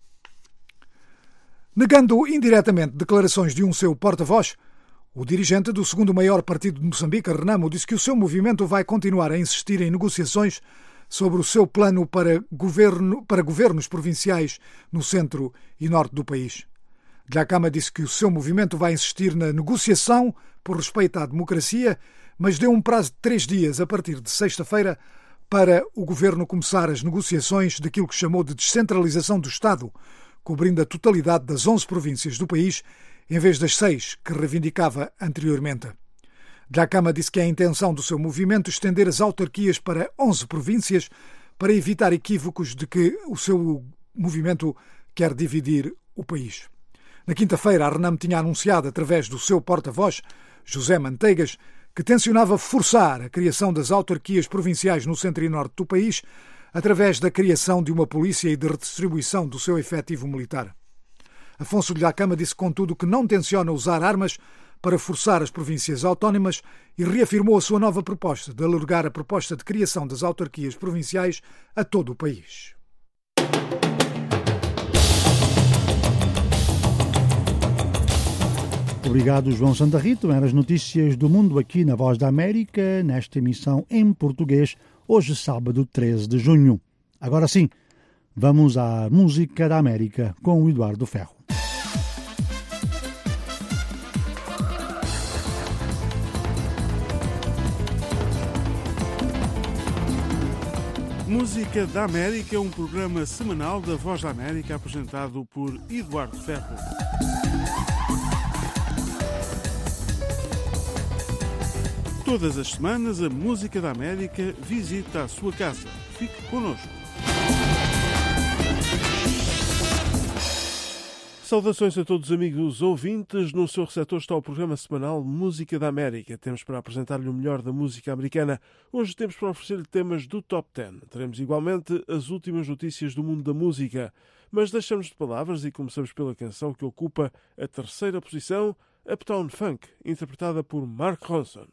Negando indiretamente declarações de um seu porta-voz, o dirigente do segundo maior partido de Moçambique, Renamo, disse que o seu movimento vai continuar a insistir em negociações sobre o seu plano para governos provinciais no centro e norte do país. Dhlakama disse que o seu movimento vai insistir na negociação por respeito à democracia, mas deu um prazo de 3 dias a partir de sexta-feira para o governo começar as negociações daquilo que chamou de descentralização do Estado, cobrindo a totalidade das 11 províncias do país, em vez das 6 que reivindicava anteriormente. Dhlakama disse que é a intenção do seu movimento estender as autarquias para 11 províncias para evitar equívocos de que o seu movimento quer dividir o país. Na quinta-feira, a Renamo tinha anunciado, através do seu porta-voz, José Manteigas, que tencionava forçar a criação das autarquias provinciais no centro e norte do país através da criação de uma polícia e de redistribuição do seu efetivo militar. Afonso Dhlakama disse, contudo, que não tenciona usar armas para forçar as províncias autónomas e reafirmou a sua nova proposta de alargar a proposta de criação das autarquias provinciais a todo o país. Obrigado, João Santa Rita. Eram as notícias do mundo aqui na Voz da América, nesta emissão em português, hoje sábado 13 de junho. Agora sim, vamos à música da América com o Eduardo Ferro. Música da América é um programa semanal da Voz da América apresentado por Eduardo Ferro. Todas as semanas, a Música da América visita a sua casa. Fique connosco. Saudações a todos os amigos ouvintes. No seu receptor está o programa semanal Música da América. Temos para apresentar-lhe o melhor da música americana. Hoje temos para oferecer-lhe temas do Top 10. Teremos igualmente as últimas notícias do mundo da música. Mas deixamos de palavras e começamos pela canção que ocupa a terceira posição, Uptown Funk, interpretada por Mark Ronson.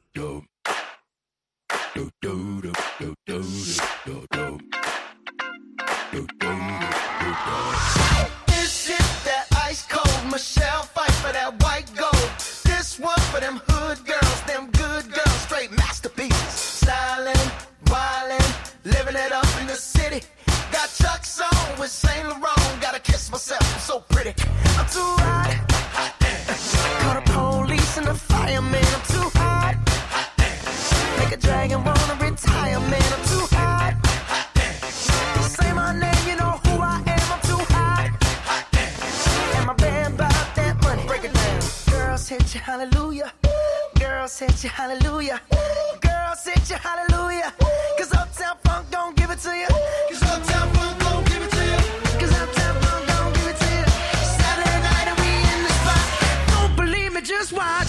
This is that ice cold Michelle fight for that white gold. This one for them hood girls, them good girls, straight masterpieces. Stylin', wildin', living it up in the city. Got Chuck's on with Saint Laurent. Gotta kiss myself, I'm so pretty. I'm too hot. Call the police and the fireman. I'm too hot. Make a dragon wanna retire, man. I'm too hot. Say my name, you know who I am. I'm too hot. And my band bought that money. Break it down. Girls hit you, hallelujah. Girls hit you, hallelujah. Girls hit you, hallelujah. Cause Uptown Funk don't give it to you. Cause Uptown Funk don't give it to you. Cause Uptown Funk don't give it to you. Saturday night and we in the spot. Don't believe me, just watch.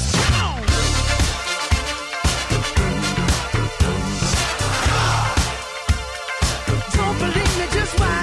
Don't believe me, just watch.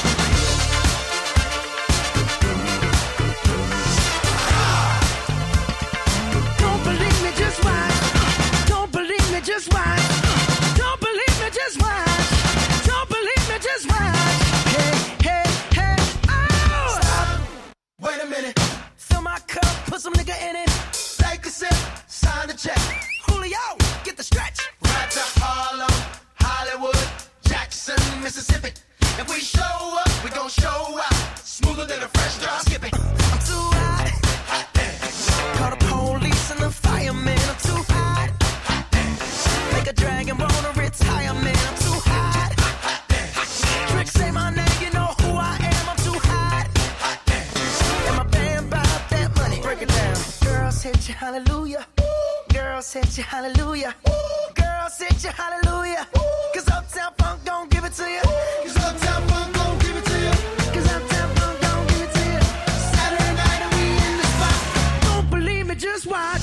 Don't believe me, just watch. Don't believe me, just watch. Don't believe me, just watch. Don't believe me, just watch. Hey, hey, hey, oh! Stop. Wait a minute. Fill my cup, put some nigga in it. Take a sip, sign the check. Julio, get the stretch. Right to Harlem, Hollywood, Jackson, Mississippi. If we show up, we gon' show out. Smoother than a fresh drop. Skip it. I'm too hot. Call the police and the fireman. I'm too hot. Make a dragon wanna retire, man. I'm too hot. Tricks say my name, you know who I am. I'm too hot. And my band bought that money. Break it down. Girls hit you, hallelujah. Girls hit you, hallelujah. Girls hit you, hallelujah. Cause Uptown Funk don't give it to you. Cause Uptown Funk don't give it to you. Cause Uptown Funk don't give it to you. Saturday night and we in the spot. Don't believe me, just watch.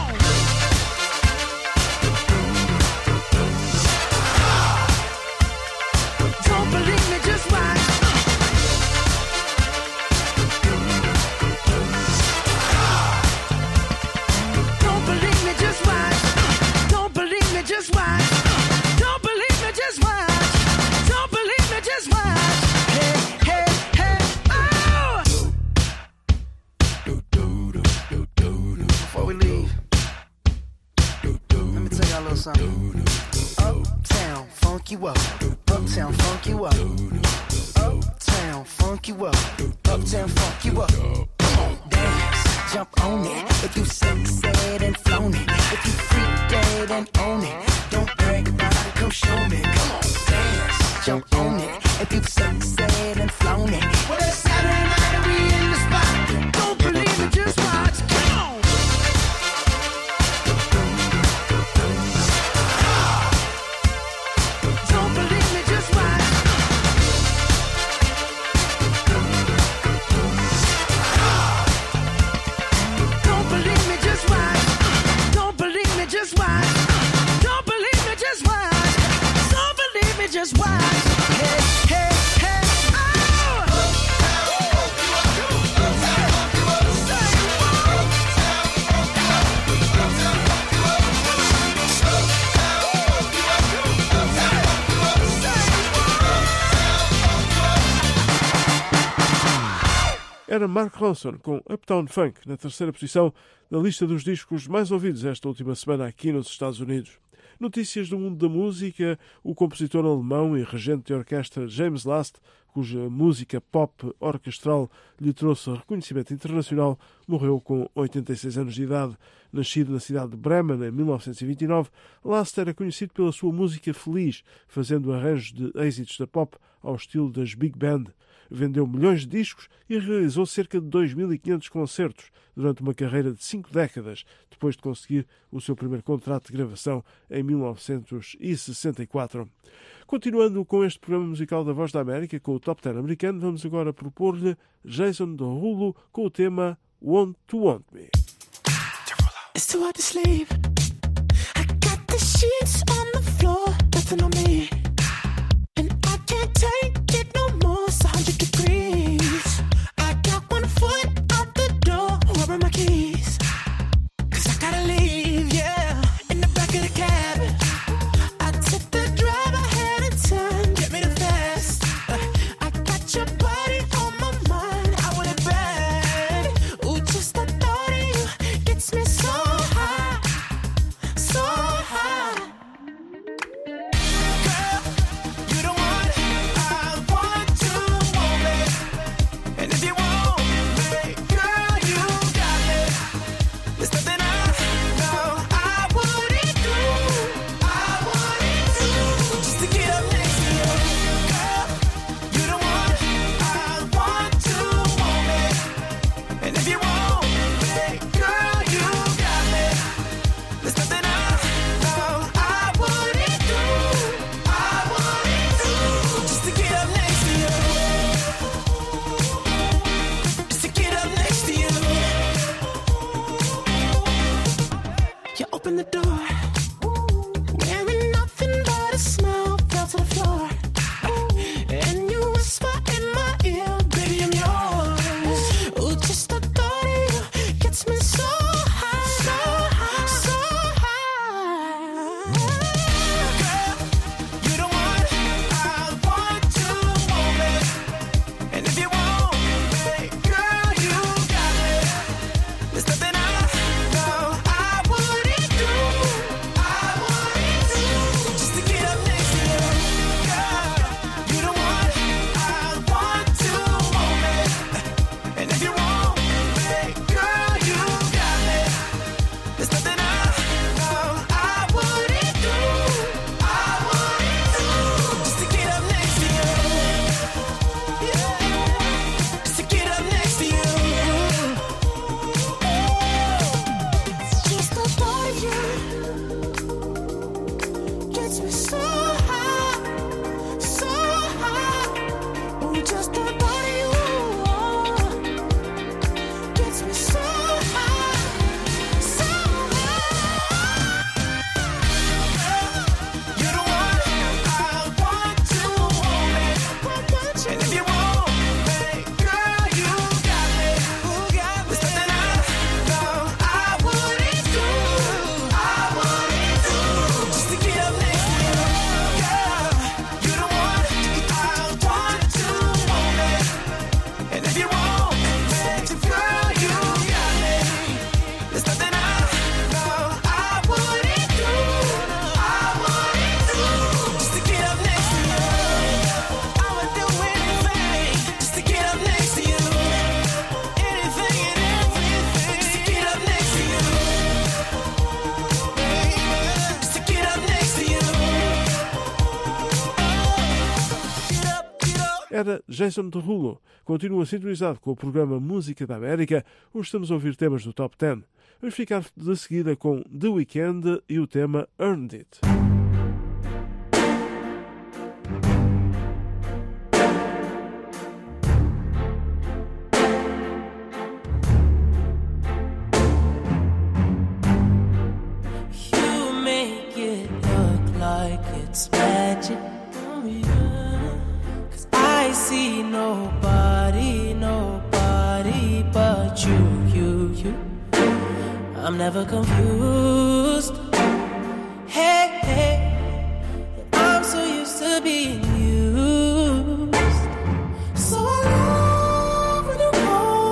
Don't believe me, just watch. Don't believe me, just watch. Don't believe me, just watch. Don't believe me, just watch. Don't believe me, just watch. Hey, hey, hey, oh! Before we leave, let me tell y'all a little something. Uptown, funk you up. Uptown, funk you up. Uptown, funk you up. Uptown, funk you up. Come on, dance, jump on it. If you sunset and flown it. If you freak dead and own it. Don't brag about it, come show me. Come on, dance, jump on it. If you sunset and flown it. Well, it's Saturday night and we in the spot. Don't believe it, just watch. Come on. Don't believe me, just watch. Don't believe me, just watch. Don't believe me, just watch. Don't believe me, just watch. Don't believe me, just watch. Hey, hey, hey, oh! era Mark Ronson com Uptown Funk, na terceira posição da lista dos discos mais ouvidos esta última semana aqui nos Estados Unidos. Notícias do mundo da música: o compositor alemão e regente de orquestra James Last, cuja música pop orquestral lhe trouxe reconhecimento internacional, morreu com 86 anos de idade. Nascido na cidade de Bremen em 1929, Last era conhecido pela sua música feliz, fazendo arranjos de êxitos da pop ao estilo das big band. Vendeu milhões de discos e realizou cerca de 2.500 concertos durante uma carreira de 5 décadas, depois de conseguir o seu primeiro contrato de gravação em 1964. Continuando com este programa musical da Voz da América, com o Top 10 americano, vamos agora propor-lhe Jason Derulo com o tema Want to Want Me. It's too hard to sleep. I got the sheets on the floor, nothing on me. And I can't take it no more, it's 100 degrees. I got one foot out the door, where are my keys? 'Cause I gotta leave, yeah, in the back of the cab. I took the drive ahead of time, get me the fast. I got your body on my mind, I want it bad. Ooh, just the thought of you gets me so high, so high. Girl, you the one I want to want me. And if you want me, girl, you got me. There's nothing I know I wouldn't do, just to get up next to you. Girl, you the one I want to want me. And if you want me, girl, you got me. There's nothing I know I wouldn't do, just to get up next to you. Just to get up next to you. You open the door, wearing nothing but a smile, fell to the floor. And you whisper in my ear, baby, I'm yours. Ooh, just the thought of you gets me so high, so high, so high. Girl, you the one I want to want me. And if you want me, girl, you got me. There's nothing I know I wouldn't do, just to get up next to you. Girl, you the one I want to want me. And if you want me, girl, you got me. There's nothing I know I wouldn't do, just to get up next to you. Yeah, just to get up next to you. Just the thought of you gets me so high, so high. Oh, just the thought of you gets me so high, so high. You're the one I want to want me. And if you want me, girl, you got me. There's nothing I know I wouldn't do, just to get up next to you. Girl, you're the one I want to want me. And if you want me, girl, you got me. There's nothing I know I wouldn't do, just to get up next to you. I would do anything just to get up next to you. Anything and everything just to get up next to you. Just to get up next to you. Get up. Era Jason Derulo. Continua sintonizado com o programa Música da América. Hoje estamos a ouvir temas do Top 10. Vamos ficar de seguida com The Weeknd e o tema Earned It. You make it look like it's magic. Oh, yeah. 'Cause I see nobody but you. I'm never confused. Hey, I'm so used to being used. So I love when you call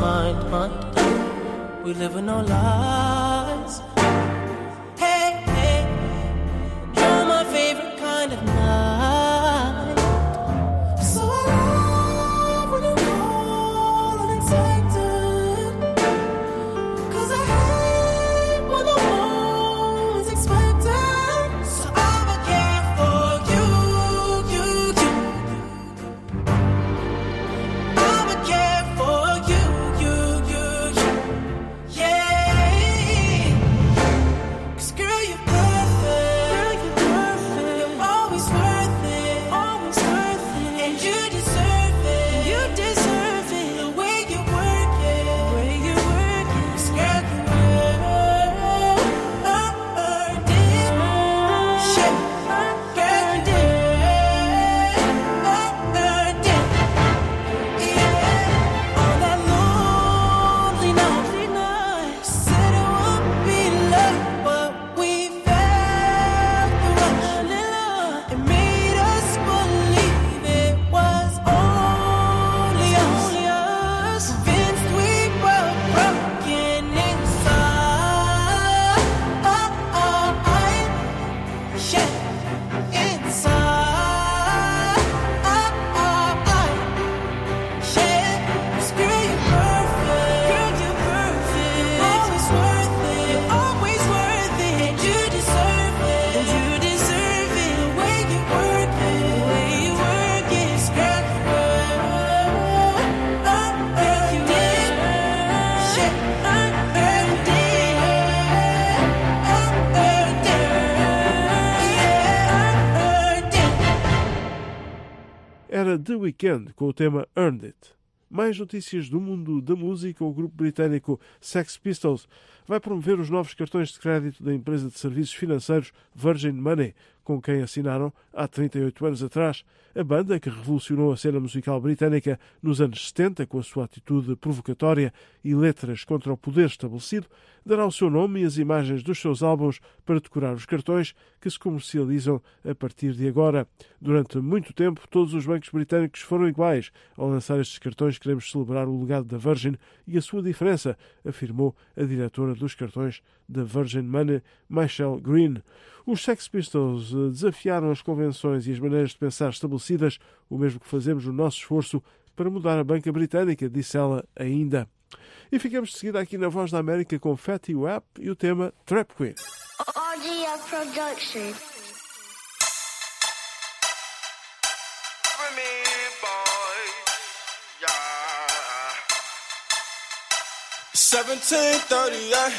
mind. We live in our lives. Hey, hey, you're my favorite kind of night. So I love when you call unexpected, 'cause I hate when the one's expected. So I'ma care for you, you, you. I'ma care for you, you, you, you. Yeah. 'Cause girl, you're perfect. Girl, you're perfect. You're always worth it. Always worth it. And you deserve it. You deserve it. The way you work it. The way you work it. 'Cause girl, you earned it. Shit. Girl, you did. Earned it. Yeah. On that lonely night, said it would be love, but we felt the rush. It made us believe it was only us. Convinced we were broken inside. Yeah, inside. Yeah, 'cause girl, you're perfect. Girl, you're perfect. Always worth it. You're always worth it. And you deserve it. And you deserve it. The way you work it. The way you work it. 'Cause girl, you did. Shit. Girl, you did. Era The Weeknd com o tema Earned It. Mais notícias do mundo da música. O grupo britânico Sex Pistols vai promover os novos cartões de crédito da empresa de serviços financeiros Virgin Money, com quem assinaram há 38 anos atrás. A banda, que revolucionou a cena musical britânica nos anos 70 com a sua atitude provocatória e letras contra o poder estabelecido, dará o seu nome e as imagens dos seus álbuns para decorar os cartões que se comercializam a partir de agora. Durante muito tempo, todos os bancos britânicos foram iguais. Ao lançar estes cartões, queremos celebrar o legado da Virgin e a sua diferença, afirmou a diretora dos cartões da Virgin Money, Michelle Green. Os Sex Pistols desafiaram as convenções e as maneiras de pensar estabelecidas, o mesmo que fazemos no nosso esforço para mudar a banca britânica, disse ela ainda. E ficamos de seguida aqui na Voz da América com Fatty Wap e o tema Trap Queen. Audio Production. 17:30,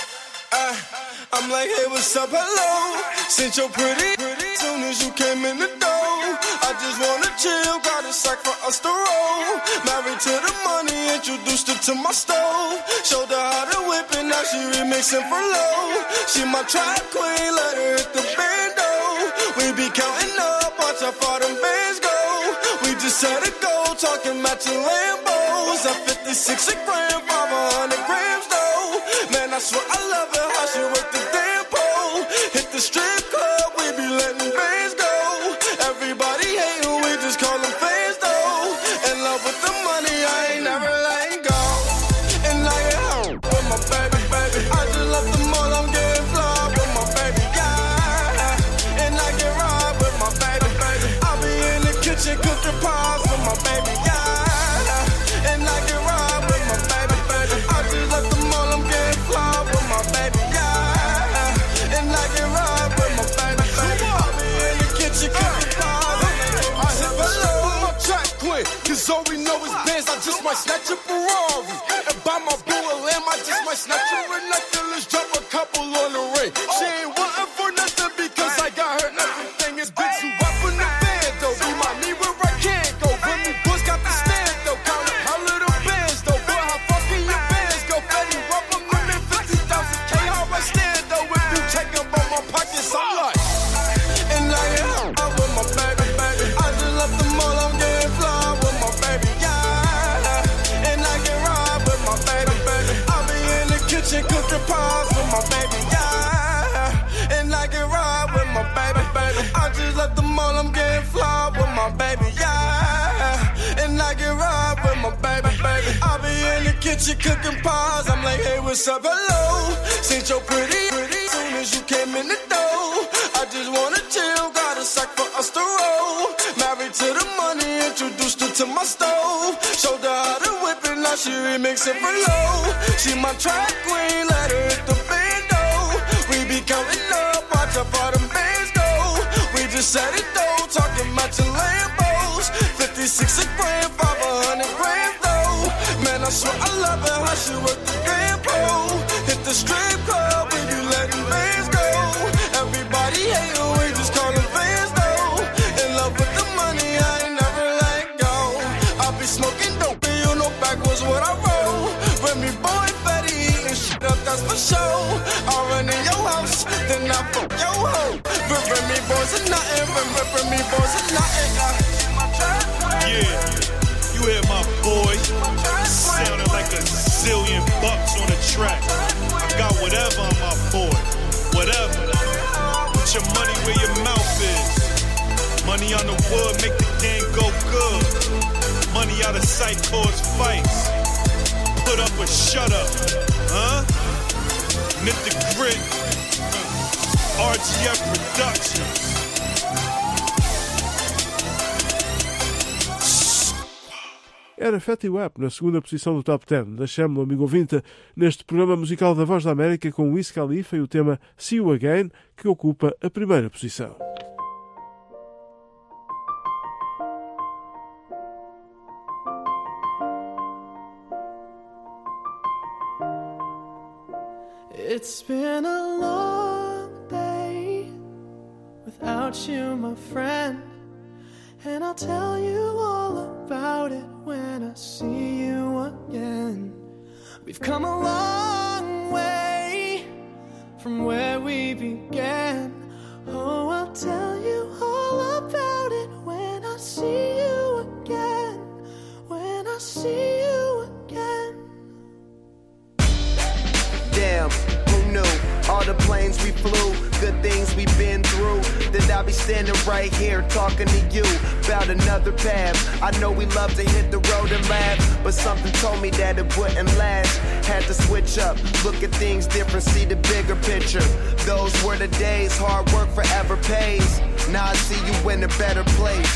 I'm like, hey, what's up, hello? Since you're pretty, soon as you came in the door, I just wanna chill, got a sack for us to roll. Married to the money, introduced her to my stove. Showed her how to whip it, now she remixing for low. She my trap queen, let her hit the bando. We be counting up, watch how far them bands go. We just set a goal, talking matching Lambos. At 56 a gram, 500 grams though. Man, I swear I love it, how she work the damn pole. Hit the strip club, we be letting bands go. Everybody hating, we just call them fans though. In love with the money, I ain't never letting go. And like it home with my baby, baby. I just left the mall, I'm getting fly with my baby, yeah. And I get ride with my baby, baby. I be in the kitchen cooking pies with my baby, yeah. And I get ride with my baby, baby. I just left the mall, I'm getting fly with my baby, yeah. And I get ride with my baby, baby. I be in the kitchen cooking pies. I hit below my track queen, cause all we know is bands. I just might snatch a Ferrari and buy my boo a lamb. I just might snatch her a necklace, drop a couple on the ring. She ain't wanting for nothing because I got her everything. Is big zoo up in the band though. Remind me where I can't go. When me boys got the stand though. Count up how little bands though. Boy, how fucking your bands go. Fetty rub them in 50,000 K. How I stand though. If you check up on my pockets, I'm like. And I am out with my baby, baby. I just left the mall, I'm getting fly with my baby, yeah. And I can ride with my baby, baby. I be in the kitchen cooking pies with my baby, yeah. And I can ride with my baby, baby. I just left the mall, I'm getting fly with my baby, yeah. And I can ride with my baby, baby. I be in the kitchen kitchen cooking pies. I'm like, hey, what's up, hello? Since you're pretty, soon as you came in the door, I just wanna chill, got a sack for us to roll. Married to the money, introduced her to my stove. Showed her how to whip it, now she remixing for low. She my track queen, let her hit the bando. We be counting up, watch how far them bands go. We just set it though, talking matching Lambos. 56 a gram, 500 grams though. Man, I swear I love her, how she work the grand pole. Hit the strip club, we be letting bands go. Everybody hate her, we just call them fans though. In love with the money, I ain't never let go. I be smoking dope, and you know backwards what I roll. When me boy Fetty eating shit up, that's for sure. I run in your house, then I fuck your hoe. Rippin' me boys are nothing, rippin' me boys are nothing. Yeah, you hear my boy sounding like a zillion bucks on the track. I got whatever on my boy, whatever. Put your money where your mouth is. Money on the wood make the game go good. Money out of sight cause fights. Put up or shut up, huh? Knit the grit. RGF Productions. Era Fatty Wap na segunda posição do Top 10. Deixamos o amigo ouvinte neste programa musical da Voz da América com Wiz Khalifa e o tema See You Again, que ocupa a primeira posição. It's been a long day without you, my friend, and I'll tell you all about it when I see you again. We've come a long way from where we began. Oh, I'll tell you all about it when I see you again. When I see you again. Damn, who knew? All the planes we flew, good things we've been through. That I'll be standing right here talking to you about another path. I know we love to hit the road and laugh, but something told me that it wouldn't last. Had to switch up, look at things different, see the bigger picture. Those were the days, hard work forever pays. Now I see you in a better place.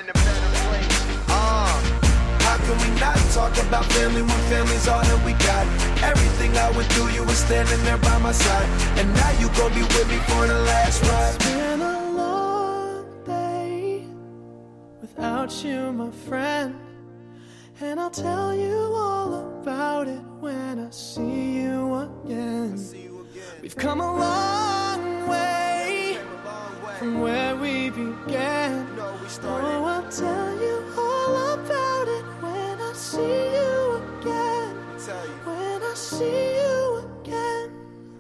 How can we not talk about family when family's all that we got? Everything I went through, you were standing there by my side. And now you gon' be with me for the last ride. It's been a long day without you, my friend, and I'll tell you all about it when I see you again. We've come a long way from where we began. Oh, I'll tell you all about it when I see you again. When I see you again.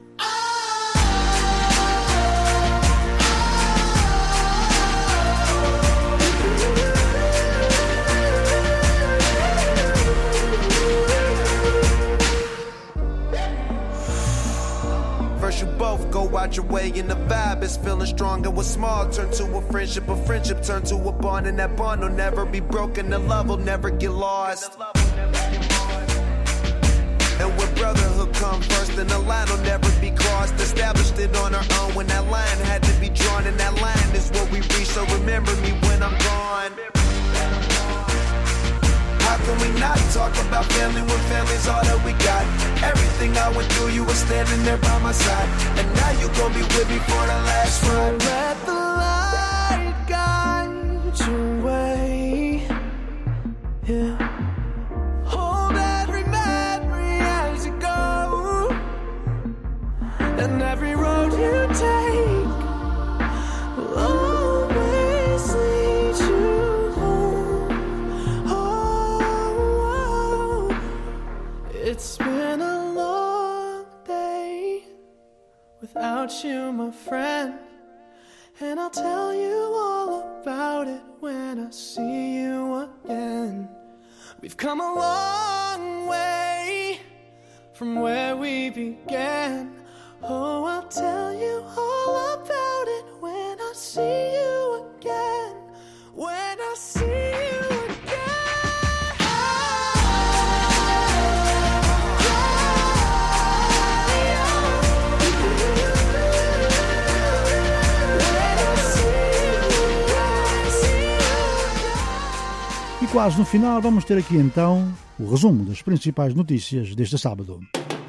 First you both go out your way and the vibe is feeling strong. And what's small turn to a friendship turn to a bond. And that bond will never be broken, the love will never get lost. And when brotherhood come first, then the line will never be crossed. Established it on our own when that line had to be drawn. And that line is what we reach, so remember me when I'm gone. How can we not talk about family when family's all that we got? Everything I went through, you were standing there by my side. And now you gon' be with me for the last ride. Let the light guide your way. Yeah. Hold every memory as you go, and every road you take will always lead you home. Oh, it's been a long day without you, my friend, and I'll tell you all about it when I see you again. We've come a long way from where we began. Oh, I'll tell you all about it when I see you again. When I see you again. quase no final, vamos ter aqui então o resumo das principais notícias deste sábado.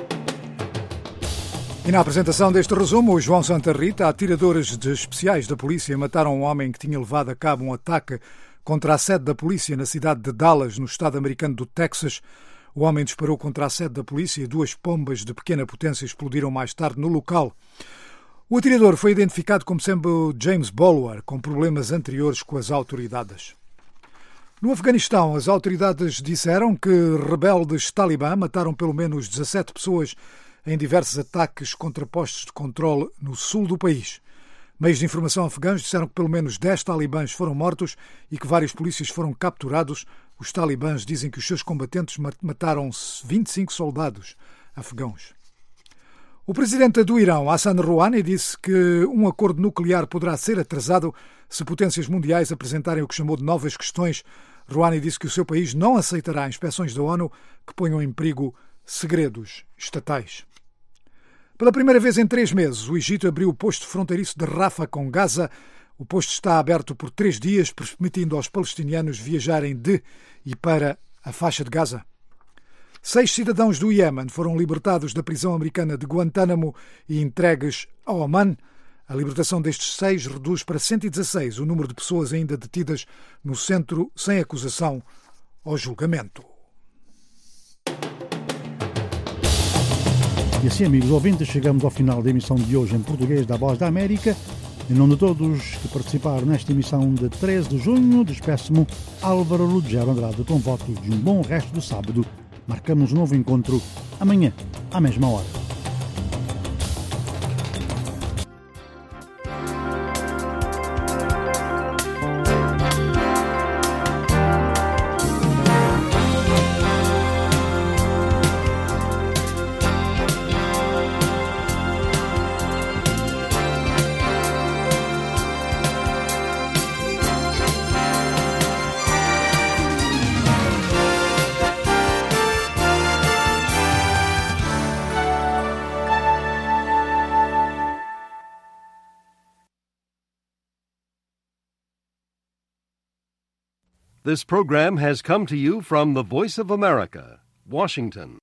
E na apresentação deste resumo, o João Santa Rita, atiradores especiais da polícia mataram um homem que tinha levado a cabo um ataque contra a sede da polícia na cidade de Dallas, no estado americano do Texas. O homem disparou contra a sede da polícia e 2 bombas de pequena potência explodiram mais tarde no local. O atirador foi identificado como sendo James Bolwer, com problemas anteriores com as autoridades. No Afeganistão, as autoridades disseram que rebeldes talibã mataram pelo menos 17 pessoas em diversos ataques contra postos de controle no sul do país. Meios de informação afegãos disseram que pelo menos 10 talibãs foram mortos e que vários polícias foram capturados. Os talibãs dizem que os seus combatentes mataram 25 soldados afegãos. O presidente do Irão, Hassan Rouhani, disse que um acordo nuclear poderá ser atrasado se potências mundiais apresentarem o que chamou de novas questões. Rouhani disse que o seu país não aceitará inspeções da ONU que ponham em perigo segredos estatais. Pela primeira vez em 3 meses, o Egito abriu o posto fronteiriço de Rafah com Gaza. O posto está aberto por 3 dias, permitindo aos palestinianos viajarem de e para a faixa de Gaza. 6 cidadãos do Iémen foram libertados da prisão americana de Guantánamo e entregues ao Oman. A libertação destes 6 reduz para 116 o número de pessoas ainda detidas no centro sem acusação ou julgamento. E assim, amigos ouvintes, chegamos ao final da emissão de hoje em português da Voz da América. Em nome de todos que participaram nesta emissão de 13 de junho, despeço-me Álvaro Ruggiero Andrade com votos de um bom resto do sábado. Marcamos um novo encontro amanhã, à mesma hora. This program has come to you from the Voice of America, Washington.